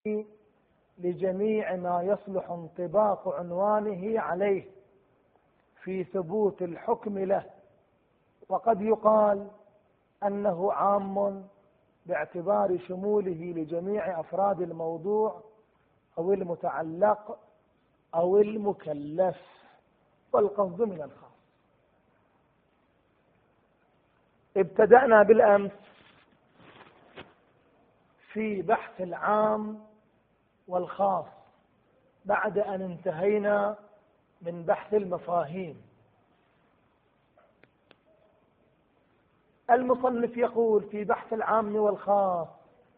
لجميع ما يصلح انطباق عنوانه عليه في ثبوت الحكم له، وقد يقال أنه عام باعتبار شموله لجميع أفراد الموضوع أو المتعلق أو المكلف، والقصد من الخاص. ابتدأنا بالأمس في بحث العام والخاص بعد أن انتهينا من بحث المفاهيم. المصنف يقول في بحث العام والخاص: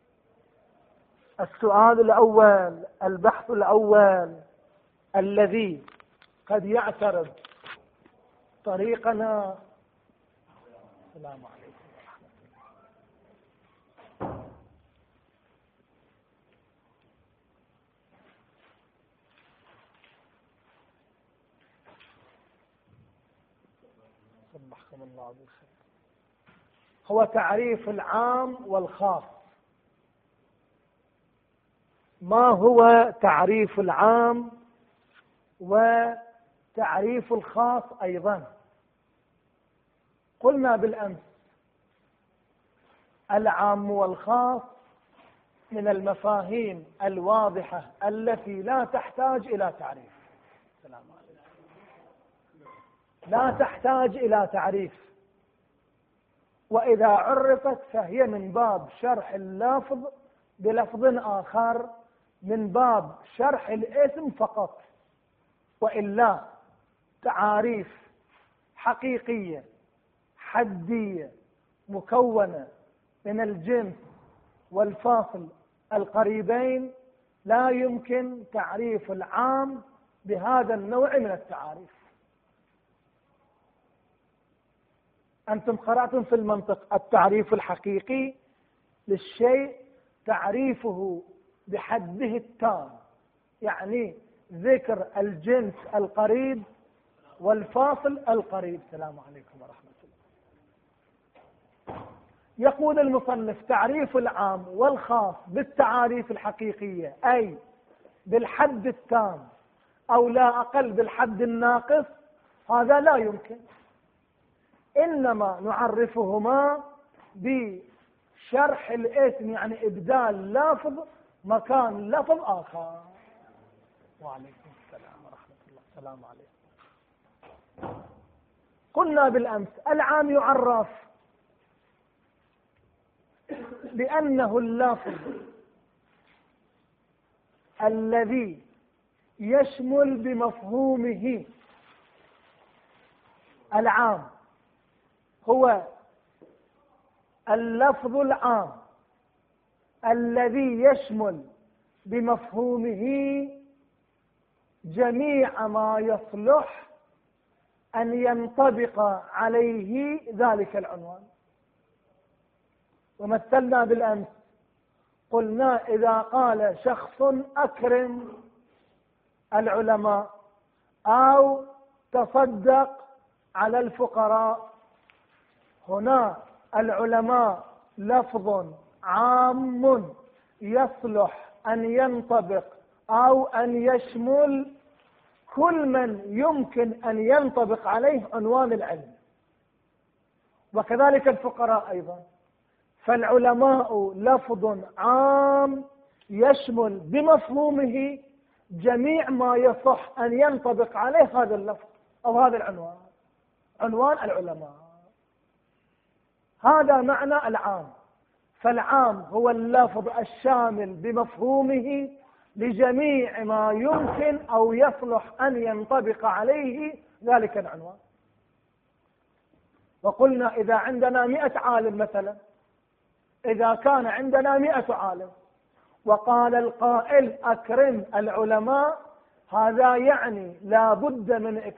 السؤال الأول، البحث الأول الذي قد يعترض طريقنا. السلام عليكم ورحمة الله. صبحكم الله بالخير. هو تعريف العام والخاص. ما هو تعريف العام وتعريف الخاص أيضا؟ قلنا بالأمس العام والخاص من المفاهيم الواضحة التي لا تحتاج إلى تعريف. السلام عليكم. لا تحتاج إلى تعريف، وإذا عرفت فهي من باب شرح اللفظ بلفظ آخر، من باب شرح الاسم فقط، وإلا تعاريف حقيقية حدية مكونة من الجنس والفاصل القريبين لا يمكن تعريف العام بهذا النوع من التعاريف. أنتم قرأتم في المنطق التعريف الحقيقي للشيء تعريفه بحده التام، يعني ذكر الجنس القريب والفاصل القريب. السلام عليكم ورحمة الله. يقول المصنف: تعريف العام والخاص بالتعاريف الحقيقية، أي بالحد التام أو لا أقل بالحد الناقص، هذا لا يمكن، إنما نعرفهما بشرح الاسم، يعني إبدال لفظ مكان لفظ آخر. وعليكم السلام ورحمة الله. السلام عليكم. قلنا بالأمس العام يعرف بأنه اللفظ الذي يشمل بمفهومه. العام هو اللفظ العام الذي يشمل بمفهومه جميع ما يصلح أن ينطبق عليه ذلك العنوان. ومثلنا بالأمس قلنا: إذا قال شخص أكرم العلماء أو تصدق على الفقراء، هنا العلماء لفظ عام يصلح أن ينطبق أو أن يشمل كل من يمكن أن ينطبق عليه عنوان العلم، وكذلك الفقراء أيضا. فالعلماء لفظ عام يشمل بمفهومه جميع ما يصح أن ينطبق عليه هذا اللفظ أو هذا العنوان، عنوان العلماء. هذا معنى العام. فالعام هو اللفظ الشامل بمفهومه لجميع ما يمكن أو يصلح أن ينطبق عليه ذلك العنوان. وقلنا إذا عندنا 100 عالم مثلا، إذا كان عندنا 100 عالم وقال القائل أكرم العلماء، هذا يعني لا بد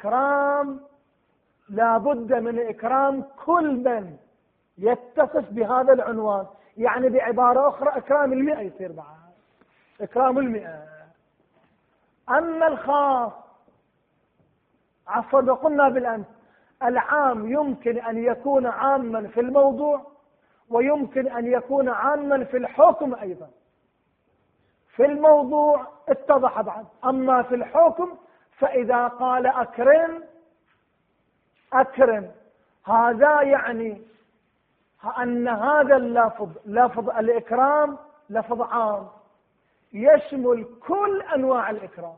من إكرام كل من يتصف بهذا العنوان. يعني بعبارة أخرى إكرام 100 يصير معه، إكرام 100. أما الخاص، عفوا، قلنا بالأمس العام يمكن أن يكون عاما في الموضوع ويمكن أن يكون عاما في الحكم أيضا. في الموضوع اتضح بعد. أما في الحكم فإذا قال أكرم أكرم، هذا يعني أن هذا اللفظ، لفظ الإكرام، لفظ عام يشمل كل أنواع الإكرام.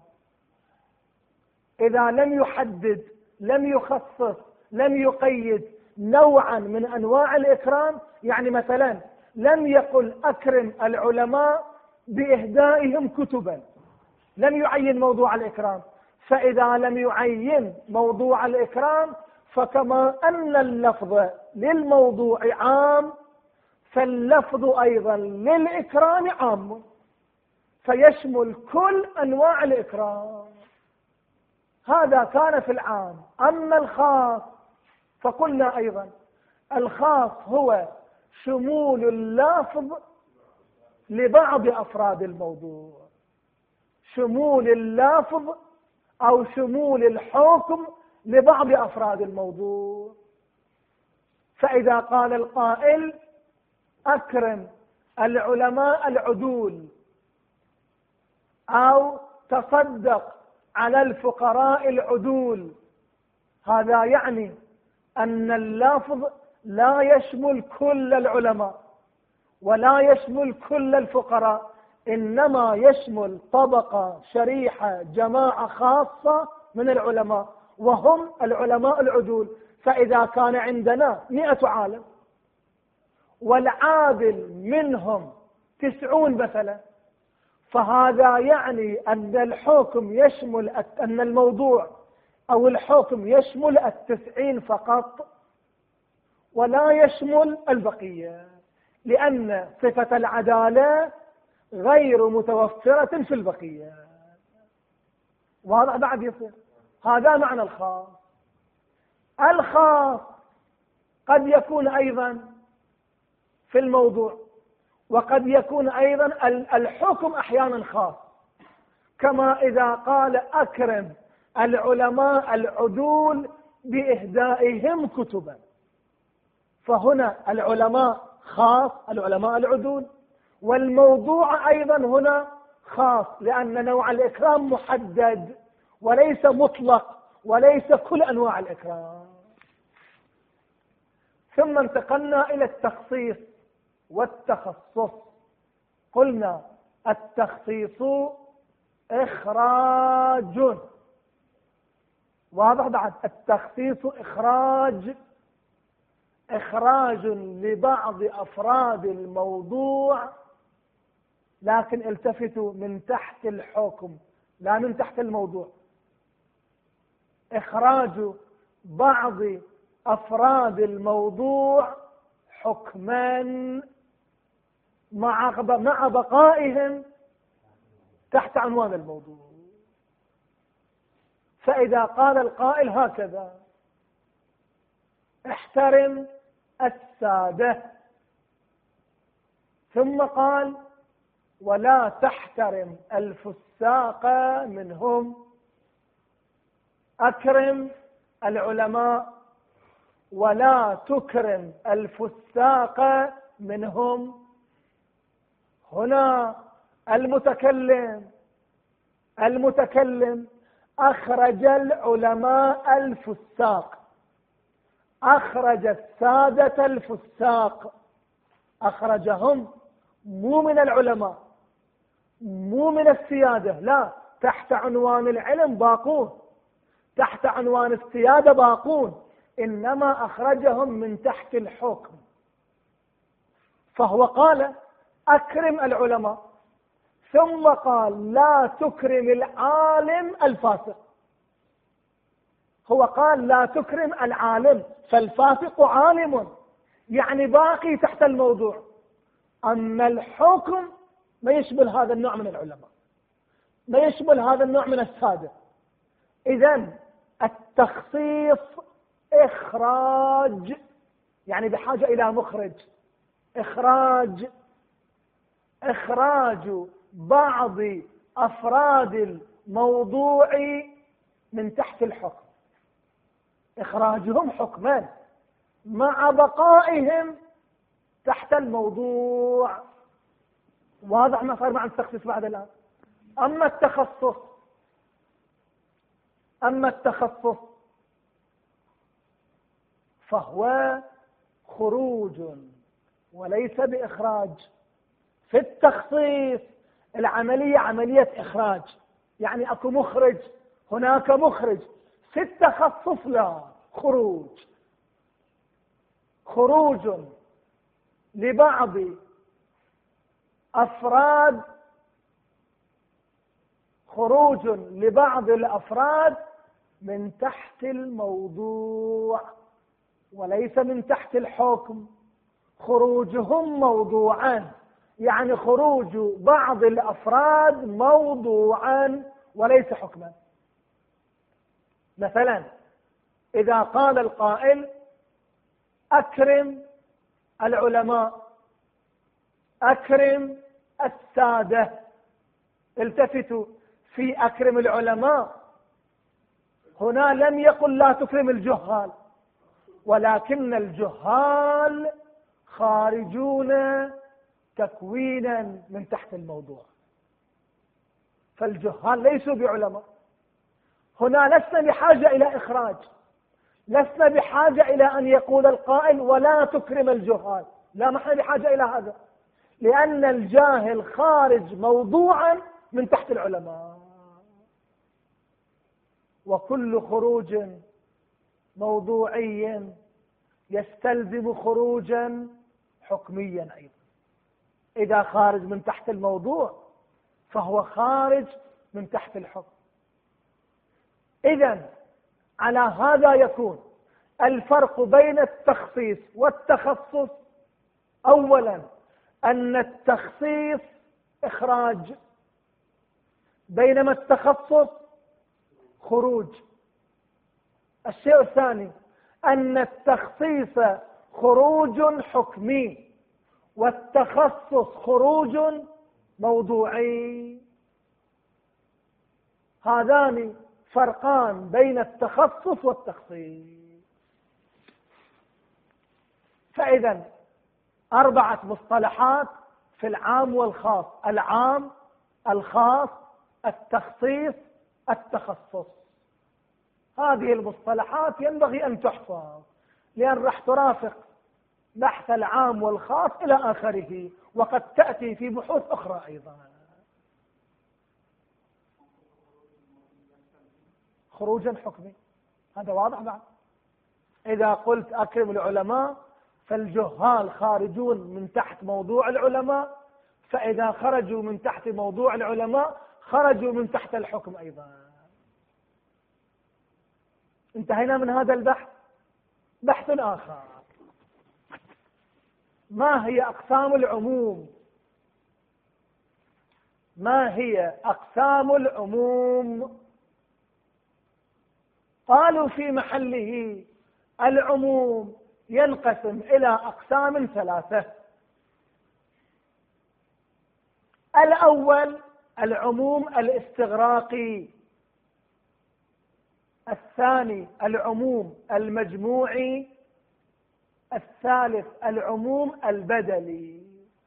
إذا لم يحدد، لم يخصص، لم يقيد نوعا من أنواع الإكرام، يعني مثلا لم يقل أكرم العلماء بإهدائهم كتبا، لم يعين موضوع الإكرام. فإذا لم يعين موضوع الإكرام، فكما أن اللفظ للموضوع عام، فاللفظ أيضا للإكرام عام، فيشمل كل أنواع الإكرام. هذا كان في العام. أما الخاص فقلنا أيضا الخاص هو شمول اللفظ لبعض أفراد الموضوع، شمول اللفظ أو شمول الحكم لبعض أفراد الموضوع. فإذا قال القائل أكرم العلماء العدول، أو تصدق على الفقراء العدول، هذا يعني أن اللفظ لا يشمل كل العلماء ولا يشمل كل الفقراء، إنما يشمل طبقة، شريحة، جماعة خاصة من العلماء، وهم العلماء العدول. فإذا كان عندنا 100 عالم والعادل منهم 90 مثلا، فهذا يعني أن الحكم يشمل، أن الموضوع أو الحكم يشمل 90 فقط ولا يشمل البقية، لأن صفة العدالة غير متوفرة في البقية. واضح بعد يصير؟ هذا معنى الخاص. الخاص قد يكون أيضا في الموضوع، وقد يكون أيضا الحكم أحيانا خاص، كما إذا قال أكرم العلماء العدول بإهدائهم كتبا، فهنا العلماء خاص، العلماء العدول، والموضوع أيضا هنا خاص، لأن نوع الإكرام محدد وليس مطلق وليس كل أنواع الإكرام. ثم انتقلنا إلى التخصيص والتخصص. قلنا التخصيص إخراج، واضح بعد؟ التخصيص إخراج لبعض أفراد الموضوع، لكن التفتوا من تحت الحكم لا من تحت الموضوع. إخراج بعض أفراد الموضوع حكما مع بقائهم تحت عنوان الموضوع. فإذا قال القائل هكذا: احترم السادة، ثم قال: ولا تحترم الفساق منهم، أكرم العلماء ولا تكرم الفساق منهم. هنا المتكلم أخرج العلماء الفساق، أخرج السادة الفساق، أخرجهم مو من العلماء، مو من السيادة، لا، تحت عنوان العلم باقون، تحت عنوان السيادة باقون، إنما أخرجهم من تحت الحكم. فهو قال أكرم العلماء، ثم قال لا تكرم العالم الفاسق. هو قال لا تكرم العالم، فالفاسق عالم، يعني باقي تحت الموضوع. أما الحكم ما يشمل هذا النوع من العلماء، ما يشمل هذا النوع من السادة. إذن التخصيص إخراج، يعني بحاجة إلى مخرج. إخراج بعض أفراد الموضوع من تحت الحكم، إخراجهم حكما مع بقائهم تحت الموضوع. واضح ما صار مع التخصيص بعد الآن. أما التخصص فهو خروج وليس بإخراج. في التخصيص العملية عملية إخراج، يعني أكو مخرج، هناك مخرج. في التخصص لا، خروج لبعض الأفراد من تحت الموضوع وليس من تحت الحكم. خروجهم موضوعا، يعني خروج بعض الأفراد موضوعا وليس حكما. مثلا إذا قال القائل أكرم العلماء، أكرم السادة، التفتوا، في أكرم العلماء هنا لم يقل لا تكرم الجهال، ولكن الجهال خارجون تكوينا من تحت الموضوع، فالجهال ليسوا بعلماء. هنا لسنا بحاجة إلى إخراج، لسنا بحاجة إلى أن يقول القائل ولا تكرم الجهال، لا، ما احنا بحاجة إلى هذا، لأن الجاهل خارج موضوعا من تحت العلماء. وكل خروج موضوعي يستلزم خروجا حكميا أيضا. إذا خارج من تحت الموضوع فهو خارج من تحت الحكم. إذن على هذا يكون الفرق بين التخصيص والتخصص: أولا أن التخصيص إخراج، بينما التخصص خروج. الشيء الثاني أن التخصيص خروج حكمي والتخصص خروج موضوعي. هذان فرقان بين التخصص والتخصيص. فإذا 4 مصطلحات في العام والخاص: العام، الخاص، التخصيص، التخصص. هذه المصطلحات ينبغي أن تحفظ، لأن راح ترافق بحث العام والخاص إلى آخره، وقد تأتي في بحوث أخرى أيضا. خروجا حكمي، هذا واضح بعد. إذا قلت أكرم العلماء فالجهال خارجون من تحت موضوع العلماء، فإذا خرجوا من تحت موضوع العلماء خرجوا من تحت الحكم أيضا. انتهينا من هذا البحث. بحث آخر: ما هي أقسام العموم؟ ما هي أقسام العموم؟ قالوا في محله: العموم ينقسم إلى أقسام 3. الأول العموم الاستغراقي، الثاني العموم المجموعي، الثالث العموم البدلي.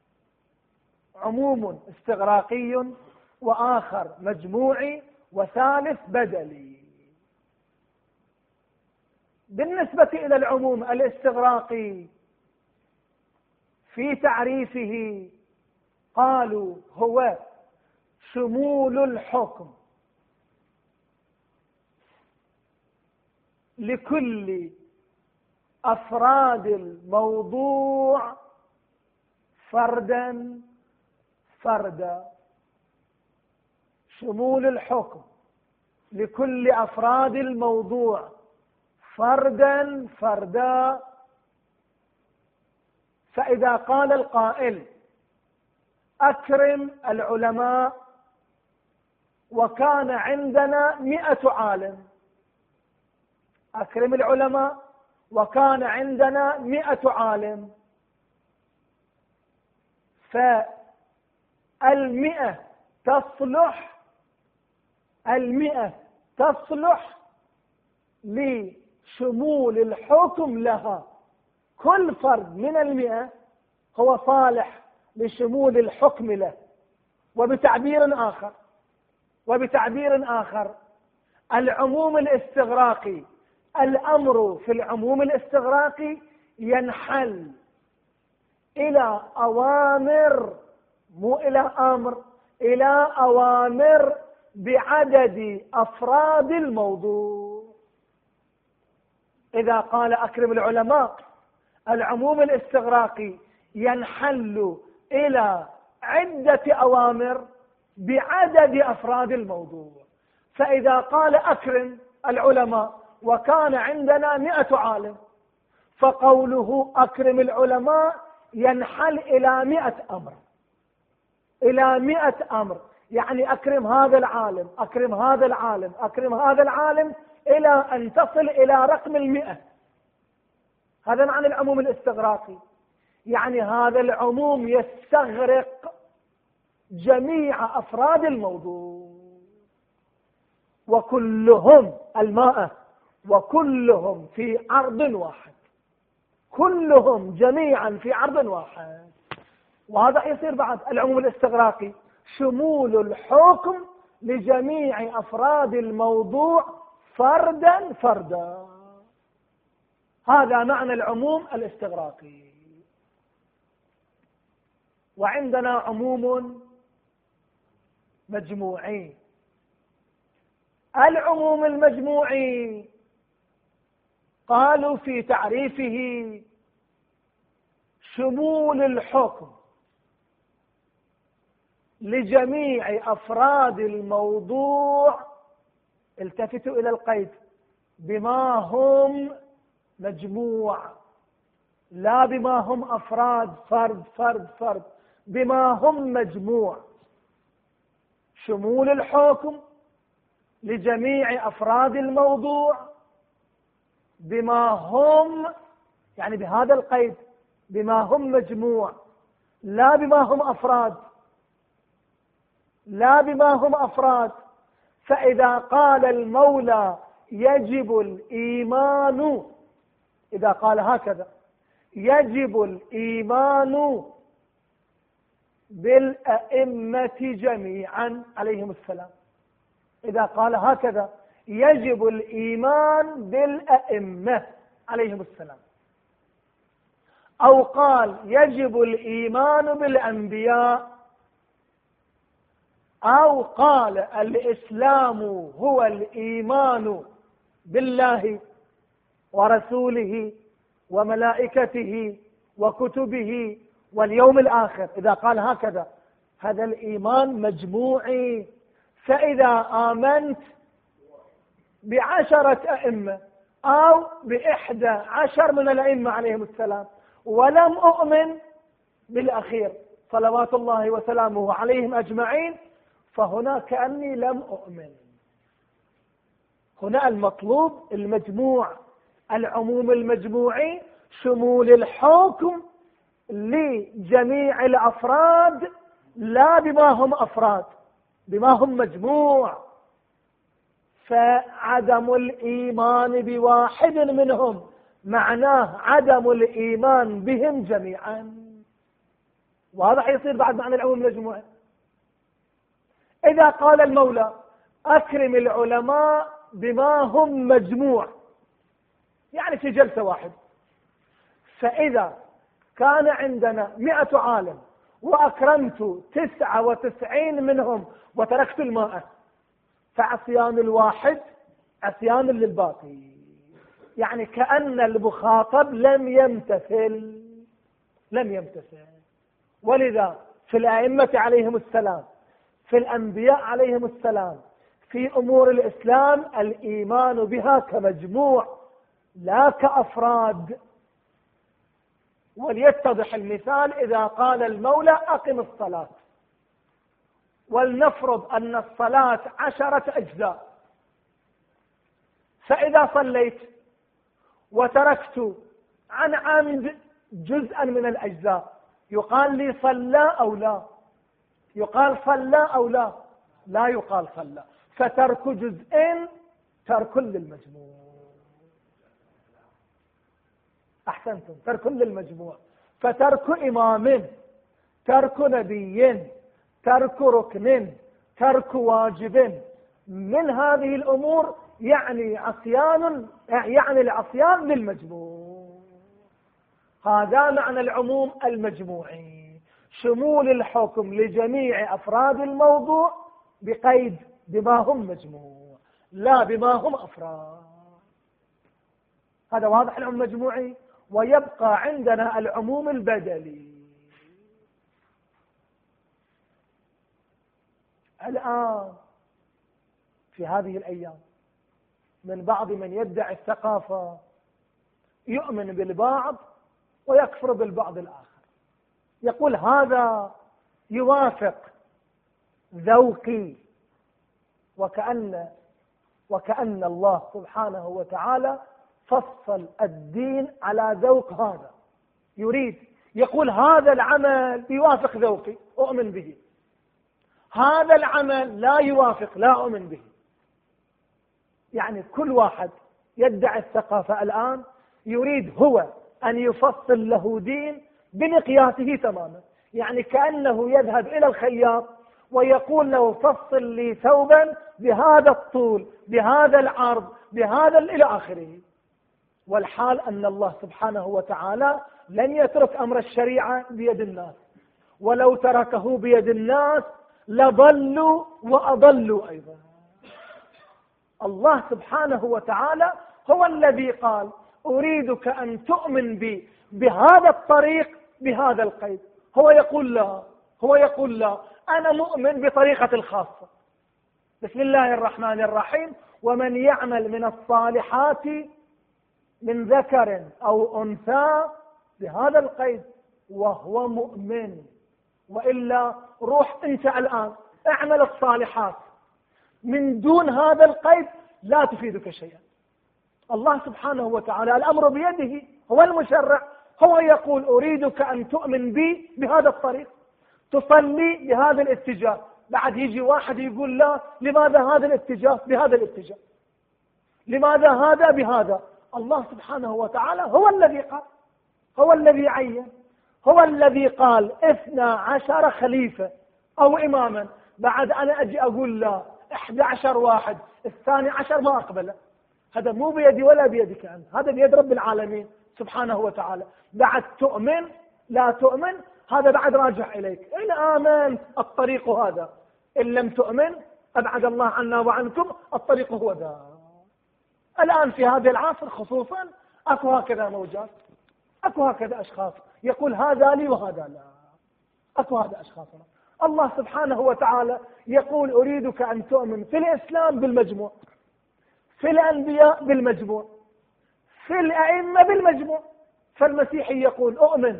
عموم استغراقي، وآخر مجموعي، وثالث بدلي. بالنسبة إلى العموم الاستغراقي في تعريفه قالوا: هو شمول الحكم لكل أفراد الموضوع فردا فردا. شمول الحكم لكل أفراد الموضوع فردا فردا. فإذا قال القائل: أكرم العلماء وكان عندنا 100 عالم، أكرم العلماء وكان عندنا 100 عالم، فالمئة تصلح لشمول الحكم لها. كل فرد من 100 هو صالح لشمول الحكم له، وبتعبير آخر العموم الاستغراقي، الأمر في العموم الاستغراقي ينحل إلى أوامر، مو إلى أمر، إلى أوامر بعدد أفراد الموضوع. إذا قال أكرم العلماء العموم الاستغراقي ينحل إلى عدة أوامر بعدد أفراد الموضوع. فإذا قال أكرم العلماء وكان عندنا 100 عالم، فقوله أكرم العلماء ينحل إلى 100 أمر، إلى 100 أمر، يعني أكرم هذا العالم، أكرم هذا العالم، أكرم هذا العالم، إلى أن تصل إلى رقم 100. هذا معنى العموم الاستغراقي، يعني هذا العموم يستغرق جميع أفراد الموضوع، وكلهم 100، وكلهم في عرض واحد، كلهم جميعا في عرض واحد. وهذا يصير بعد العموم الاستغراقي شمول الحكم لجميع أفراد الموضوع فردا فردا. هذا معنى العموم الاستغراقي. وعندنا عموم مجموعي. العموم المجموعي قالوا في تعريفه شمول الحكم لجميع أفراد الموضوع، التفتوا إلى القيد، بما هم مجموع، لا بما هم أفراد فرد فرد فرد، بما هم مجموع. شمول الحكم لجميع أفراد الموضوع بما هم، يعني بهذا القيد، بما هم مجموع، لا بما هم أفراد، لا بما هم أفراد. فإذا قال المولى يجب الإيمان، إذا قال هكذا يجب الإيمان بالأئمة جميعا عليهم السلام، إذا قال هكذا يجب الإيمان بالأئمة عليهم السلام، أو قال يجب الإيمان بالأنبياء، أو قال الإسلام هو الإيمان بالله ورسوله وملائكته وكتبه واليوم الآخر، إذا قال هكذا هذا الإيمان مجموعي. فإذا آمنت ب10 أئمة أو ب11 من الأئمة عليهم السلام ولم أؤمن بالأخير صلوات الله وسلامه عليهم أجمعين، فهنا كأني لم أؤمن. هنا المطلوب المجموع، العموم المجموعي شمول الحكم لجميع الأفراد لا بما هم أفراد، بما هم مجموع. فعدم الإيمان بواحد منهم معناه عدم الإيمان بهم جميعا. وهذا يصير بعد معنى العموم المجموعي. إذا قال المولى أكرم العلماء بما هم مجموع، يعني في جلسة واحدة، فإذا كان عندنا 100 عالم وأكرمت 99 منهم وتركت 100، فعصيان الواحد عصيان للباقي، يعني كأن المخاطب لم يمتثل. ولذا في الأئمة عليهم السلام، في الأنبياء عليهم السلام، في أمور الإسلام الإيمان بها كمجموع لا كأفراد. وليتضح المثال، إذا قال المولى أقم الصلاة، ولنفرض أن الصلاة 10 أجزاء، فإذا صليت وتركت عن عمد جزءا من الأجزاء، يقال لي صلى أو لا؟ يقال صلى أو لا؟ لا يقال صلى. فترك جزء ترك للمجموع. أحسنتم، ترك للمجموع. فترك إمام، ترك نبي، ترك ركن، ترك واجب من هذه الأمور يعني العصيان للمجموع. هذا معنى العموم المجموعي، شمول الحكم لجميع أفراد الموضوع بقيد بما هم مجموع لا بما هم أفراد. هذا واضح العموم المجموعي. ويبقى عندنا العموم البدلي. الآن في هذه الأيام من بعض من يدعي الثقافة يؤمن بالبعض ويكفر بالبعض الآخر، يقول هذا يوافق ذوقي، وكأن الله سبحانه وتعالى فصل الدين على ذوق هذا. يقول هذا العمل يوافق ذوقي أؤمن به، هذا العمل لا يوافق لا أؤمن به. يعني كل واحد يدعي الثقافة الآن يريد هو أن يفصل له دين بمقياسه تماما. يعني كأنه يذهب إلى الخياط ويقول له فصل لي ثوبا بهذا الطول بهذا العرض بهذا إلى آخره. والحال أن الله سبحانه وتعالى لن يترك أمر الشريعة بيد الناس، ولو تركه بيد الناس لضلوا وأضلوا أيضا. الله سبحانه وتعالى هو الذي قال أريدك أن تؤمن بي بهذا الطريق بهذا القيد. هو يقول لا أنا مؤمن بطريقة الخاصة. بسم الله الرحمن الرحيم ومن يعمل من الصالحات من ذكر أو أنثى بهذا القيد وهو مؤمن. وإلا روح أنت الآن اعمل الصالحات من دون هذا القيد لا تفيدك شيئا. الله سبحانه وتعالى الأمر بيده، هو المشرع، هو يقول أريدك أن تؤمن بي بهذا الطريق، تصلي بهذا الاتجاه. بعد يجي واحد يقول لا، لماذا هذا الاتجاه بهذا الاتجاه، لماذا هذا بهذا؟ الله سبحانه وتعالى هو الذي قال، هو الذي عين، هو الذي قال 12 خليفة أو إماما. بعد أنا أجي أقول لا 11 واحد، 12 ما أقبله. هذا مو بيدي ولا بيدك أنت، هذا بيد رب العالمين سبحانه وتعالى. بعد تؤمن لا تؤمن هذا بعد راجع إليك. إن آمنت الطريق هذا، إن لم تؤمن أبعد الله عنا وعنكم الطريق هو ذا. الآن في هذا العصر خصوصا أكو هكذا موجات، أكو هكذا أشخاص يقول هذا لي وهذا لا، أكو هذا أشخاص. الله سبحانه وتعالى يقول أريدك أن تؤمن في الإسلام بالمجموع، في الأنبياء بالمجموع، في الأئمة بالمجموع. فالمسيحي يقول أؤمن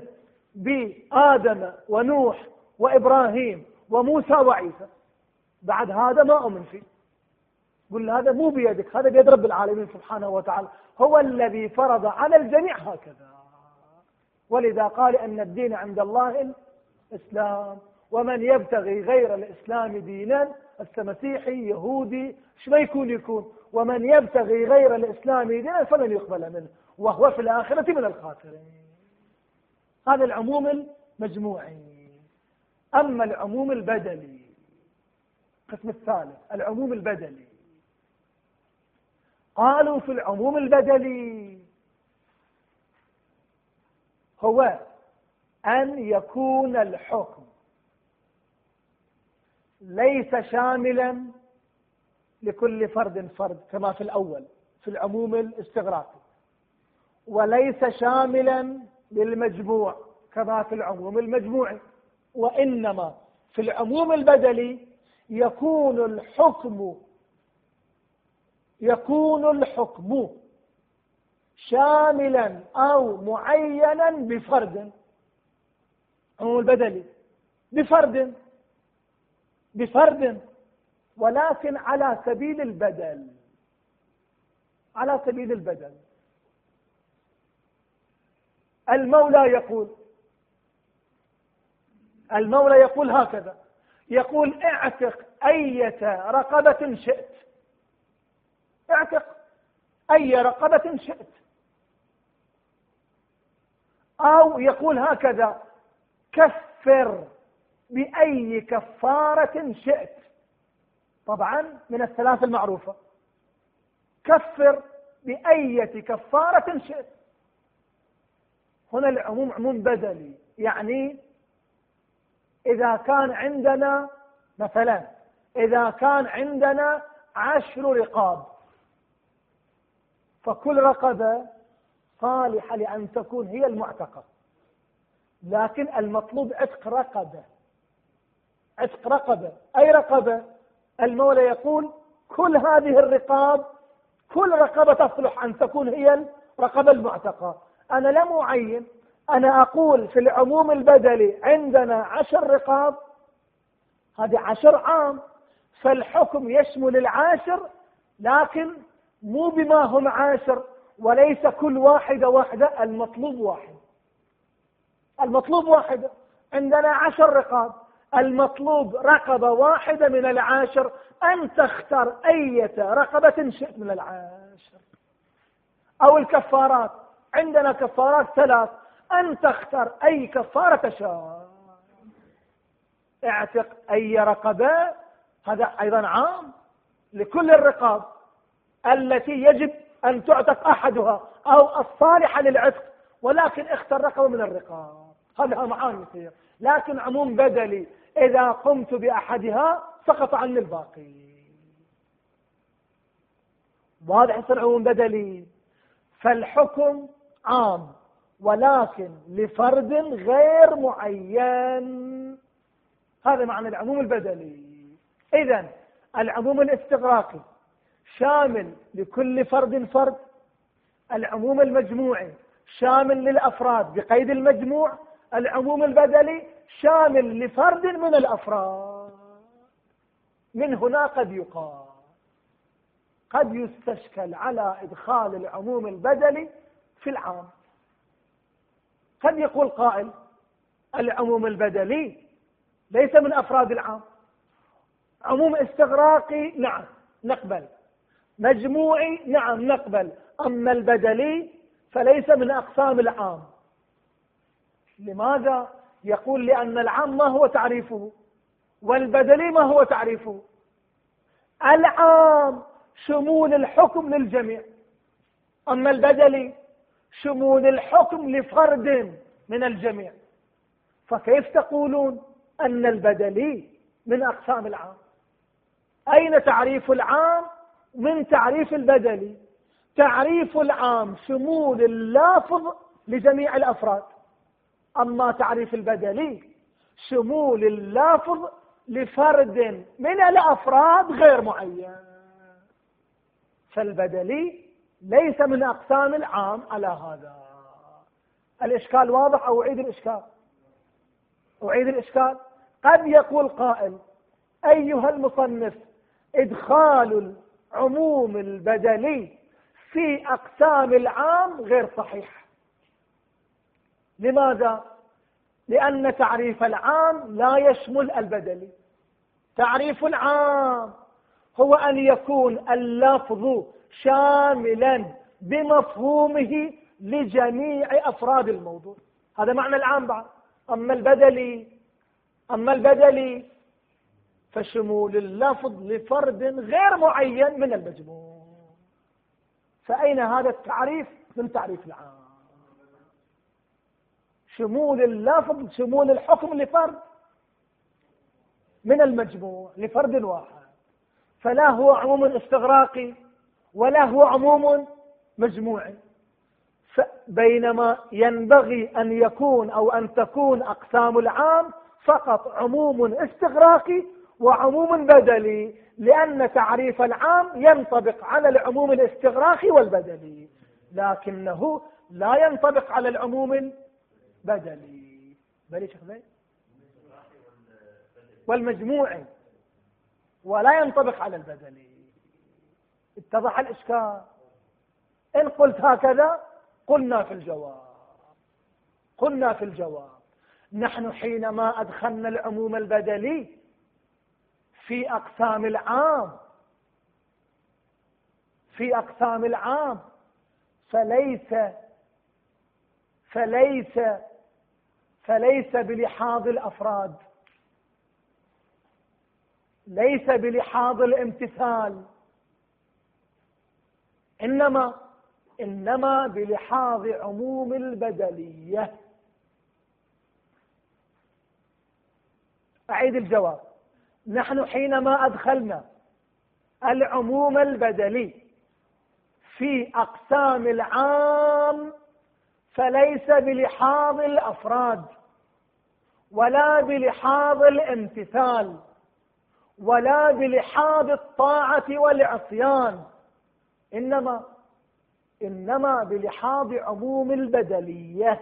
بآدم ونوح وإبراهيم وموسى وعيسى، بعد هذا ما أؤمن فيه. قل هذا مو بيدك، هذا بيد رب العالمين سبحانه وتعالى، هو الذي فرض على الجميع هكذا. ولذا قال أن الدين عند الله الإسلام، ومن يبتغي غير الإسلام دينا، مسيحي يهودي ايش ما يكون، ومن يبتغي غير الإسلام دينا فلن يقبل منه وهو في الآخرة من الخاسرين. هذا العموم المجموعي. أما العموم البدلي، القسم الثالث العموم البدلي، قالوا في العموم البدلي هو أن يكون الحكم ليس شاملا لكل فرد كما في الأول في العموم الاستغراقي، وليس شاملا للمجموع كما في العموم المجموعي، وإنما في العموم البدلي يكون الحكم شاملا أو معينا بفرد. عموم البدلي بفرد ولكن على سبيل البدل، على سبيل البدل. المولى يقول هكذا، يقول اعتق أية رقبة شئت، اعتق أي رقبة شئت. أو يقول هكذا كفر بأي كفارة شئت. طبعا من الثلاث المعروفة، كفر بأية كفارة شئت. هنا العموم عموم بدلي، يعني إذا كان عندنا مثلا، إذا كان عندنا 10 رقاب، فكل رقبة صالحة لأن تكون هي المعتقة، لكن المطلوب عتق رقبة. عتق رقبة، أي رقبة؟ المولى يقول كل هذه الرقاب، كل رقبة تصلح أن تكون هي الرقبة المعتقة. أنا لم أعين، أنا أقول في العموم البدلي عندنا 10 رقاب، هذه 10 عام، فالحكم يشمل 10، لكن مو بما هم 10، وليس كل واحدة، المطلوب واحد. المطلوب واحدة، عندنا 10 رقاب، المطلوب رقبة واحدة من 10، أن تختار أية رقبة شئت من 10. أو الكفارات، عندنا كفارات 3، أن تختار أي كفارة تشاء. اعتق أي رقبة، هذا أيضا عام لكل الرقاب التي يجب أن تعتق أحدها أو الصالحة للعتق، ولكن اختر رقبة من الرقاب. هذا معاني يصير، لكن عموم بدلي إذا قمت بأحدها سقط عني الباقي. واضح يصير عموم بدلي. فالحكم عام، ولكن لفرد غير معين. هذا معنى العموم البدلي. إذن العموم الاستغراقي شامل لكل فرد فرد، العموم المجموعي شامل للأفراد بقيد المجموع، العموم البدلي شامل لفرد من الأفراد. من هنا قد يقال، قد يستشكل على إدخال العموم البدلي في العام. قد يقول قائل العموم البدلي ليس من أفراد العام، عموم استغراقي نعم نقبل، مجموعي نعم نقبل، أما البدلي فليس من أقسام العام. لماذا؟ يقول لأن العام ما هو تعريفه، والبدلي ما هو تعريفه. العام شمول الحكم للجميع، أما البدلي شمول الحكم لفرد من الجميع. فكيف تقولون أن البدلي من أقسام العام؟ أين تعريف العام من تعريف البدلي؟ تعريف العام شمول اللافظ لجميع الأفراد، أما تعريف البدلي شمول اللافظ لفرد من الأفراد غير معين. فالبدلي ليس من أقسام العام على هذا. الإشكال واضح أو أعيد الإشكال؟ أعيد الإشكال. قد يقول قائل أيها المصنف إدخال العموم البدلي في أقسام العام غير صحيح. لماذا؟ لأن تعريف العام لا يشمل البدلي. تعريف العام هو أن يكون اللفظ شاملا بمفهومه لجميع أفراد الموضوع، هذا معنى العام بعد. أما البدلي فشمول اللفظ لفرد غير معين من المجموع. فأين هذا التعريف من تعريف العام؟ شمول اللفظ شمول الحكم لفرد من المجموع لفرد واحد، فلا هو عموم استغراقي ولا هو عموم مجموعي. بينما ينبغي أن يكون أو أن تكون أقسام العام فقط عموم استغراقي وعموم بدلي، لأن تعريف العام ينطبق على العموم الاستغراقي والبدلي، لكنه لا ينطبق على العموم البدلي بل والمجموعي، ولا ينطبق على البدلي. اتضح الإشكال؟ إن قلت هكذا قلنا في الجواب نحن حينما أدخلنا العموم البدلي في أقسام العام فليس بلحاظ الأفراد، ليس بلحاظ الامتثال، إنما بلحاظ عموم البدلية. أعيد الجواب. نحن حينما أدخلنا العموم البدلي في أقسام العام فليس بلحاظ الأفراد ولا بلحاظ الامتثال ولا بلحاظ الطاعة والعصيان، إنما بلحاظ عموم البدلية.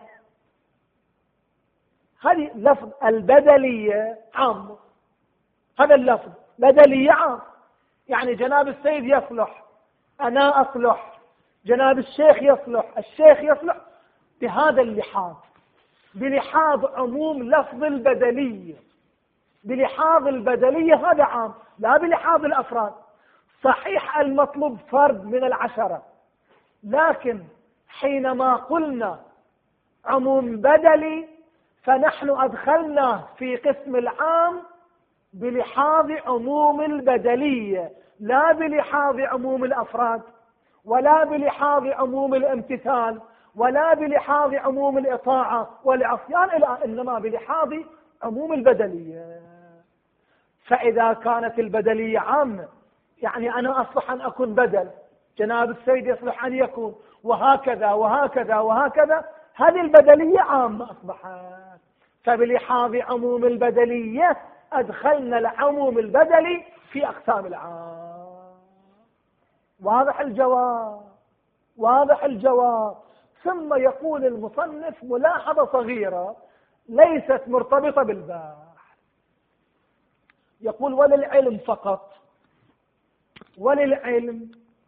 هذه لفظ البدلية عام، هذا اللفظ بدلية عام، يعني جناب السيد يصلح، أنا أصلح، جناب الشيخ يصلح، الشيخ يصلح، بهذا اللحاظ، بلحاظ عموم لفظ البدلية، بلحاظ البدلية هذا عام، لا بلحاظ الأفراد. صحيح المطلوب فرد من العشرة، لكن حينما قلنا عموم بدلي فنحن أدخلنا في قسم العام بلحاظ عموم البدلية، لا بلحاظ عموم الأفراد ولا بلحاظ عموم الامتثال ولا بلحاظ عموم الإطاعة والعصيان، إنما بلحاظ عموم البدلية. فإذا كانت البدلية عامة، يعني أنا أصلح أن أكون بدل، جناب السيد يصلح أن يكون، وهكذا وهكذا وهكذا، هذه البدلية عامة أصبحت. فبلحاظ عموم البدلية أدخلنا العموم البدلي في أقسام العام. واضح الجواب؟ واضح الجواب. ثم يقول المصنف ملاحظة صغيرة ليست مرتبطة بالباحث، يقول: وللعلم فقط، وللعلم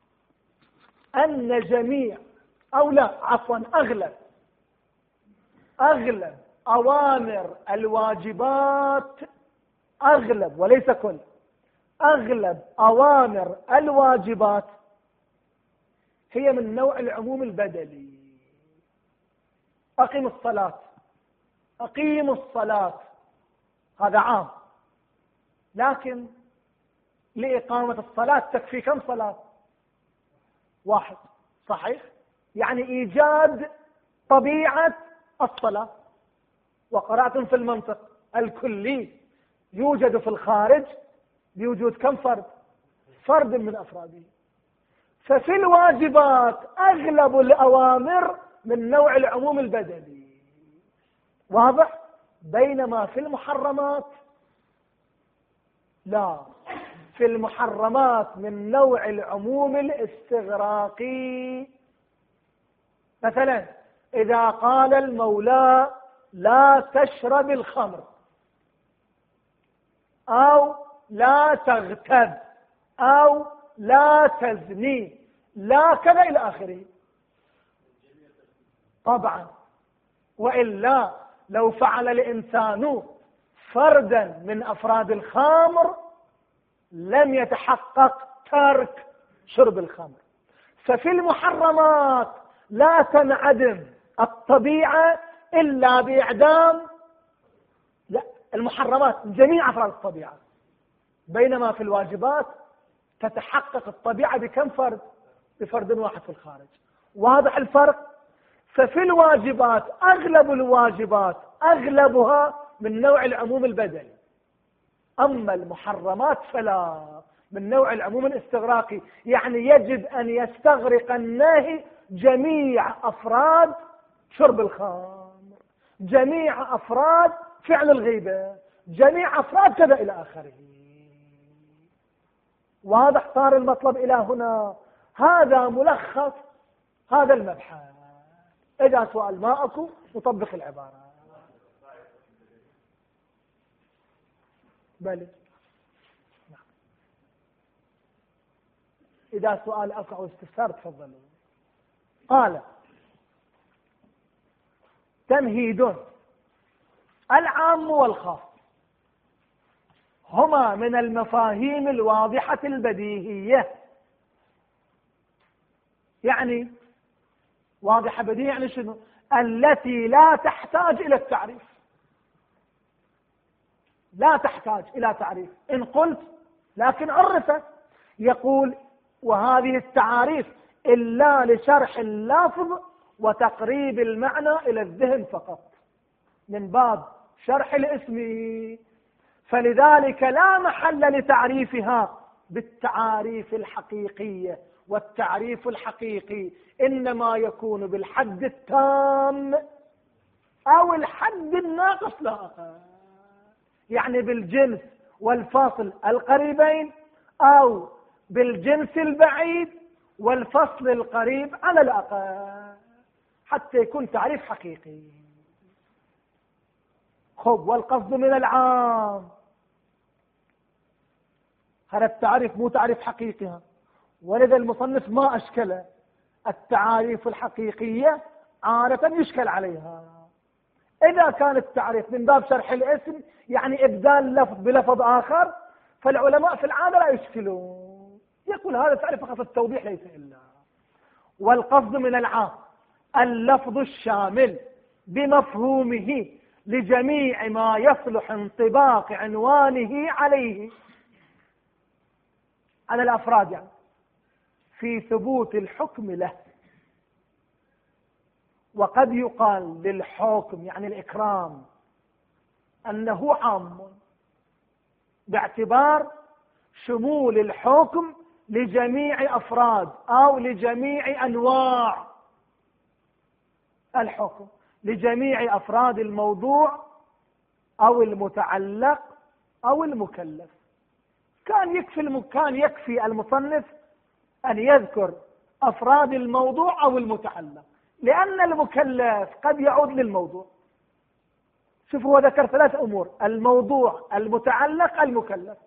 أن جميع أو لا عفوا أغلب أوامر الواجبات، أغلب وليس كل، أغلب أوامر الواجبات هي من نوع العموم البدلي. أقيم الصلاة، أقيم الصلاة، هذا عام، لكن لإقامة الصلاة تكفي كم صلاة؟ واحد، صحيح؟ يعني إيجاد طبيعة الصلاة. وقرأتم في المنطق الكلي يوجد في الخارج بوجود كم فرد؟ فرد من أفراده. ففي الواجبات أغلب الأوامر من نوع العموم البدلي، واضح؟ بينما في المحرمات لا، في المحرمات من نوع العموم الاستغراقي. مثلا إذا قال المولى لا تشرب الخمر، أو لا تغتب، أو لا تزني، لا كذا إلى آخره. طبعا، وإلا لو فعل الإنسان فردا من أفراد الخمر لم يتحقق ترك شرب الخمر. ففي المحرمات لا تنعدم الطبيعة إلا بإعدام المحرمات جميع أفراد الطبيعة، بينما في الواجبات تتحقق الطبيعة بكم فرد؟ بفرد واحد في الخارج. واضح الفرق؟ ففي الواجبات أغلب الواجبات أغلبها من نوع العموم البدني، أما المحرمات فلا، من نوع العموم الاستغراقي، يعني يجب أن يستغرق النهي جميع أفراد شرب الخمر، جميع أفراد فعل الغيبة، جميع أفراد كذا إلى آخره. واضح صار المطلب إلى هنا؟ هذا ملخص هذا المبحث. إذا سؤال ما أكو نطبق العبارة. بلى، إذا سؤال أكو أو استفسار تفضلوا. قال: تمهيد: العام والخاص هما من المفاهيم الواضحة البديهية. يعني واضحة بديهية يعني شنو؟ التي لا تحتاج إلى التعريف، لا تحتاج إلى تعريف. إن قلت لكن عرفت. يقول وهذه التعاريف إلا لشرح اللفظ وتقريب المعنى إلى الذهن فقط، من باب شرح الاسم، فلذلك لا محل لتعريفها بالتعاريف الحقيقية، والتعريف الحقيقي إنما يكون بالحد التام أو الحد الناقص لا، يعني بالجنس والفصل القريبين، أو بالجنس البعيد والفصل القريب على الأقل، حتى يكون تعريف حقيقي. خب والقصد من العام، هذا التعريف مو تعريف حقيقي، ولذا المصنف ما أشكل. التعاريف الحقيقية عادة يشكل عليها. إذا كان التعريف من باب شرح الاسم يعني إبدال لفظ بلفظ آخر، فالعلماء في العادة لا يشكلون، يقول هذا تعريف فقط التوضيح ليس إلا. والقصد من العام اللفظ الشامل بمفهومه لجميع ما يصلح انطباق عنوانه عليه، على الأفراد يعني، في ثبوت الحكم له. وقد يقال للحكم يعني الإكرام أنه عام باعتبار شمول الحكم لجميع أفراد أو لجميع أنواع الحكم، لجميع أفراد الموضوع أو المتعلق أو المكلف. كان يكفي المصنف أن يذكر أفراد الموضوع أو المتعلق، لأن المكلف قد يعود للموضوع. شوفوا هو ذكر 3 أمور: الموضوع، المتعلق، المكلف.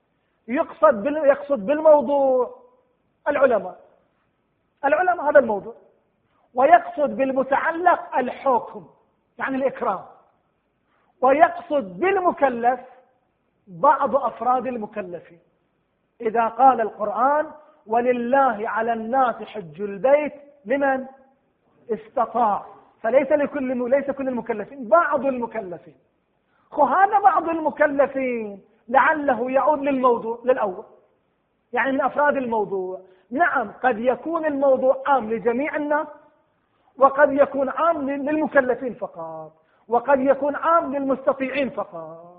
يقصد بالموضوع العلماء هذا الموضوع، ويقصد بالمتعلق الحكم يعني الإكرام، ويقصد بالمكلف بعض أفراد المكلفين. إذا قال القرآن ولله على الناس حج البيت لمن استطاع، فليس كل المكلفين، بعض المكلفين. هذا بعض المكلفين لعله يعود للموضوع للأول، يعني من أفراد الموضوع. نعم قد يكون الموضوع عام لجميع الناس، وقد يكون عام للمكلفين فقط، وقد يكون عام للمستطيعين فقط.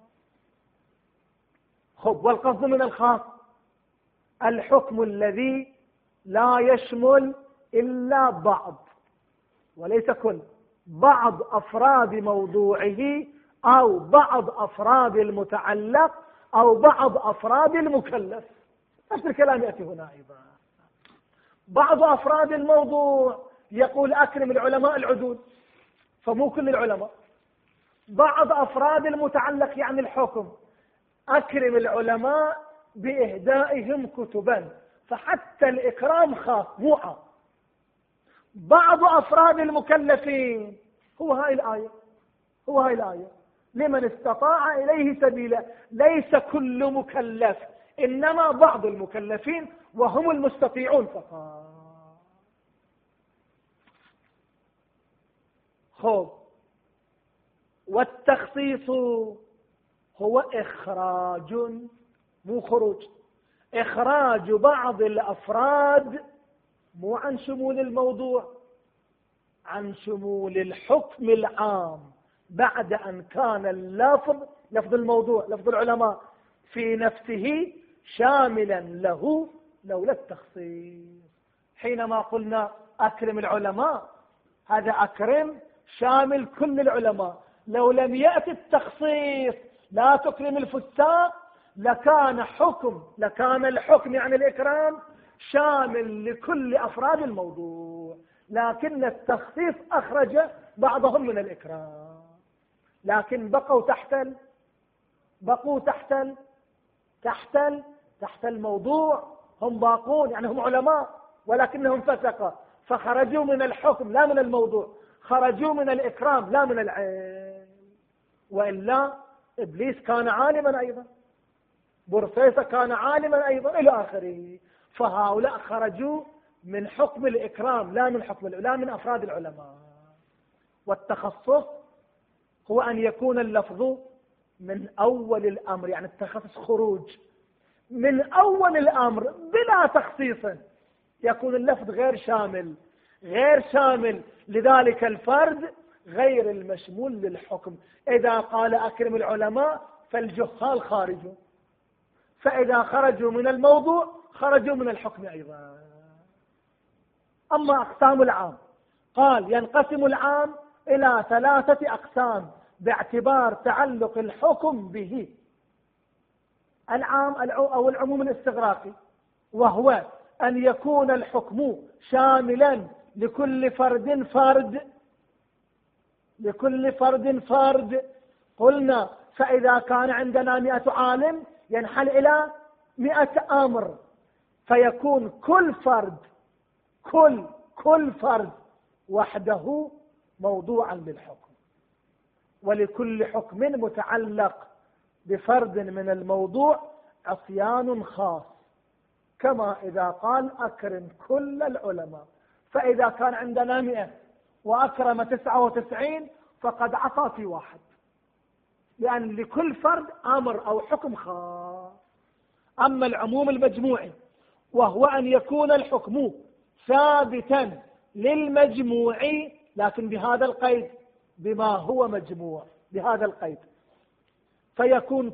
والقصد من الخاص الحكم الذي لا يشمل إلا بعض وليس كل، بعض أفراد موضوعه أو بعض أفراد المتعلق أو بعض أفراد المكلف. نفس الكلام يأتي هنا أيضا. بعض أفراد الموضوع يقول أكرم العلماء العدول، فمو كل العلماء. بعض أفراد المتعلق يعني الحكم، أكرم العلماء بإهدائهم كتبا، فحتى الإكرام خاص مو عام. بعض أفراد المكلفين هو هاي الآية لمن استطاع إليه سبيلا، ليس كل مكلف، إنما بعض المكلفين وهم المستطيعون فقط. والتخصيص هو إخراج مو خروج، إخراج بعض الأفراد مو عن شمول الموضوع، عن شمول الحكم العام، بعد أن كان لفظ الموضوع لفظ العلماء في نفسه شاملا له لولا التخصيص. حينما قلنا أكرم العلماء، هذا أكرم شامل كل العلماء. لو لم يأتي التخصيص لا تكرم الفساق لكان الحكم يعني الإكرام شامل لكل أفراد الموضوع، لكن التخصيص أخرج بعضهم من الإكرام، لكن بقوا تحت الموضوع، هم باقون يعني هم علماء ولكنهم فسقة، فخرجوا من الحكم لا من الموضوع، خرجوا من الإكرام لا من العلم. وإلا إبليس كان عالما أيضا، برصيصة كان عالما أيضا إلى آخره. فهؤلاء خرجوا من حكم الإكرام لا من أفراد العلماء. والتخصص هو أن يكون اللفظ من أول الأمر، يعني التخصص خروج من أول الأمر بلا تخصيص يكون اللفظ غير شامل لذلك الفرد غير المشمول للحكم. إذا قال أكرم العلماء فالجهال خارجوا، فإذا خرجوا من الموضوع خرجوا من الحكم أيضا. أما أقسام العام، قال ينقسم العام إلى 3 أقسام باعتبار تعلق الحكم به. العام أو العموم الاستغراقي، وهو أن يكون الحكم شاملا لكل فرد. قلنا فإذا كان عندنا 100 عالم ينحل إلى 100 أمر، فيكون كل فرد وحده موضوعا للحكم، ولكل حكم متعلق بفرد من الموضوع عصيان خاص، كما إذا قال أكرم كل العلماء، فإذا كان عندنا 100 وأكرم 99 فقد عصى في واحد، لأن لكل فرد أمر أو حكم خاص. أما العموم المجموعي، وهو أن يكون الحكم ثابتا للمجموع، لكن بهذا القيد، بما هو مجموع، بهذا القيد، فيكون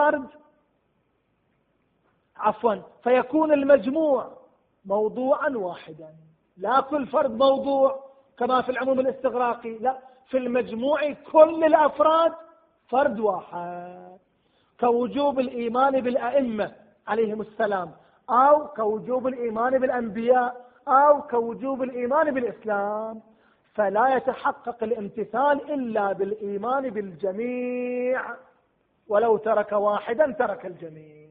فيكون المجموع موضوعا واحدا، لا كل فرد موضوع كما في العموم الاستغراقي، لا، في المجموع كل الأفراد فرد واحد، كوجوب الإيمان بالأئمة عليهم السلام، أو كوجوب الإيمان بالأنبياء، أو كوجوب الإيمان بالإسلام. فلا يتحقق الامتثال إلا بالإيمان بالجميع، ولو ترك واحدا ترك الجميع.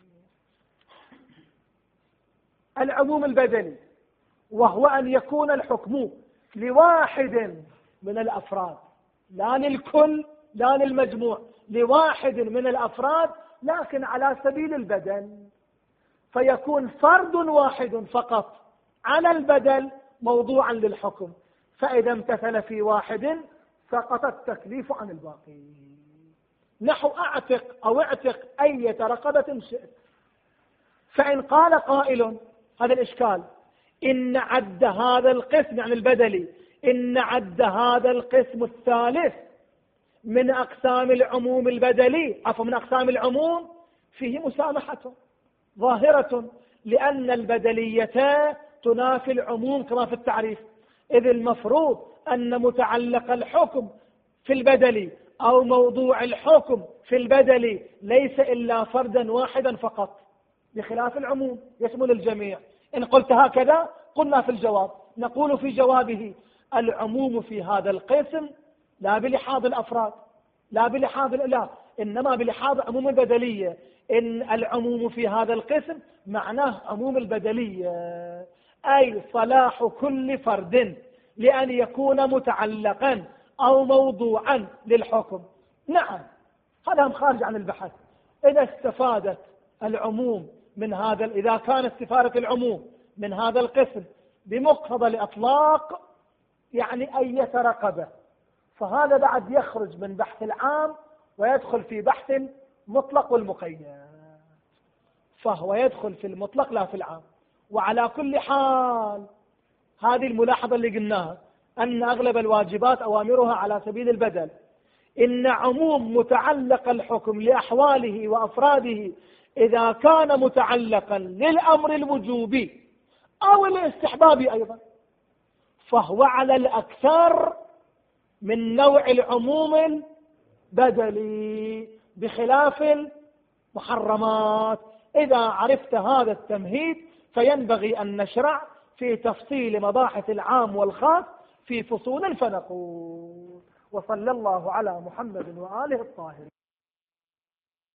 العموم البدني، وهو أن يكون الحكم لواحد من الأفراد، لا للكل لا للمجموع، لواحد من الأفراد لكن على سبيل البدل، فيكون فرد واحد فقط على البدل موضوعا للحكم، فإذا امتثل في واحد سقط التكليف عن الباقي. نحو اعتق أية رقبة شئت. فإن قال قائل، هذا الإشكال، إن عد هذا القسم يعني البدلي، إن عد هذا القسم الثالث من أقسام العموم البدلي، من أقسام العموم، فيه مسامحة ظاهرة، لأن البدلية تنافي العموم كما في التعريف، إذ المفروض أن متعلق الحكم في البدلي أو موضوع الحكم في البدلي ليس إلا فردا واحدا فقط، بخلاف العموم يشمل الجميع. إن قلت هكذا قلنا في الجواب، نقول في جوابه العموم في هذا القسم لا بلحاظ الأفراد، لا، إنما بلحاظ عموم البدلية. إن العموم في هذا القسم معناه عموم البدلية، أي صلاح كل فرد لأن يكون متعلقا أو موضوعا للحكم. نعم، هذا خارج عن البحث. إذا استفادت العموم من هذا، إذا كانت استفادة العموم من هذا القسم بمقتضى الإطلاق، يعني أية رقبة، فهذا بعد يخرج من بحث العام ويدخل في بحث مطلق والمقيد، فهو يدخل في المطلق لا في العام. وعلى كل حال هذه الملاحظة اللي قلناها، أن أغلب الواجبات أوامرها على سبيل البدل. إن عموم متعلق الحكم لأحواله وأفراده إذا كان متعلقا للأمر الوجوبي أو الاستحبابي أيضا، فهو على الأكثر من نوع العموم البدلي، بخلاف المحرمات. إذا عرفت هذا التمهيد فينبغي أن نشرع في تفصيل مباحث العام والخاص في فصول، فنقول: وصلى الله على محمد وآله الطاهرين.